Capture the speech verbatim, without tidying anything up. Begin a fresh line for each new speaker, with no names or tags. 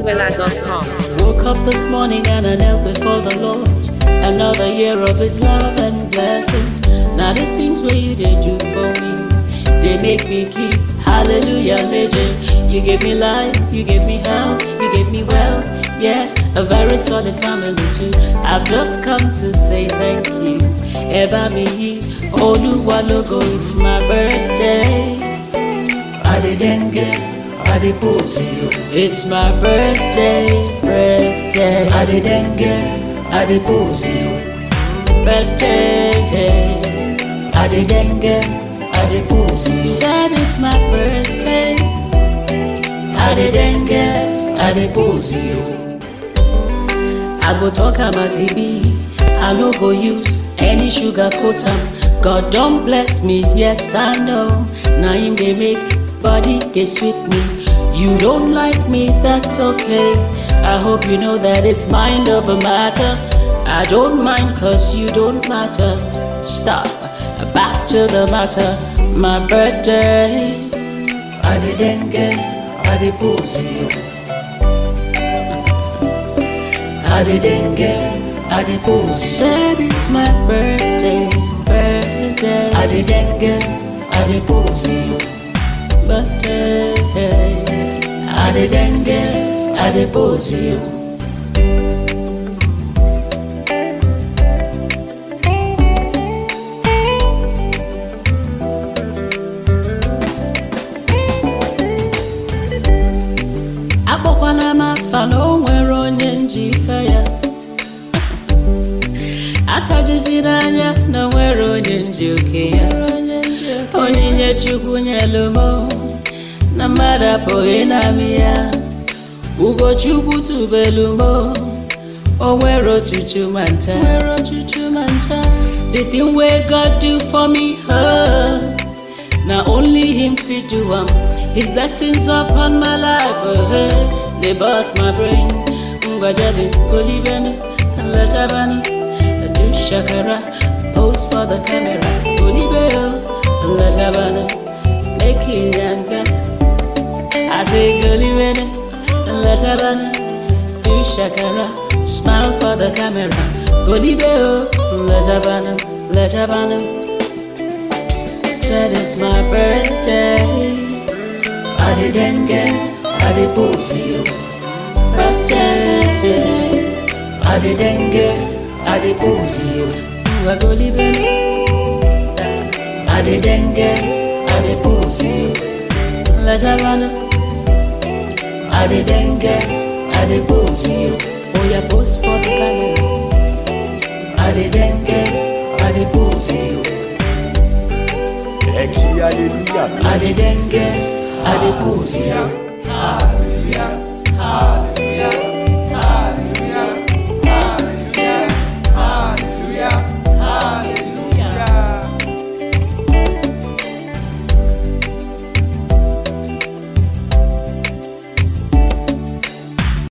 acapella dot com.
Woke up this morning and I knelt before the Lord. Another year of His love and blessings. Now the things where you did do for me, they make me keep. Hallelujah, major. You gave me life, you gave me health, you gave me wealth. Yes, a very solid family too. I've just come to say thank you. Eba mi, Oluwa logo, it's my birthday.
Adedenge, Adeposi.
It's my birthday, birthday.
Adedenge, Adeposi.
Birthday.
Adedenge, Adeposi.
Said it's my birthday.
Adedenge, Adeposi.
I go talk am as he be. I no go use any sugar coat am. God don't bless me, yes I know. Now him they make body they sweet me. You don't like me, that's okay. I hope you know that it's mind over matter. I don't mind cause you don't matter. Stop, back to the matter. My birthday.
Adedenge, Adeposi. Adedenge, Adeposi.
Said it's my birthday, birthday.
Adedenge, Adeposi.
Birthday.
Adedenge, Adeposi.
Abokwana mafa no nwere onye njife ya. Atajizira anya na nwere onye nji oke ya. Onyinye Chukwu nyelu mo na mmadụ apụghị na-amị ya. Ugochukwu tubelu mo, o nwere otutu ma nta. The thing where God do for me, huh? Now only Him fit do am. His blessings upon my life, uh, they bust my brain. Ngwajali, Golibenu, Latabanu, do shakara, pose for the camera. Golibenu, Latabanu, make it younger. I say Golibenu, Latabanu, do shakara, smile for the camera. Golibenu, Latabanu, Latabanu. Said it's my birthday.
Adedenge, Adeposi.
Birthday.
Adedenge, Adeposi.
Wagolibenu.
Adedenge, Adeposi.
Latabanu.
Adedenge, Adeposi.
Oh, yeah, pose for the camera.
Adedenge, Adeposi.
Hallelujah.
Adedenge, Adeposi.
Hallelujah. Hallelujah.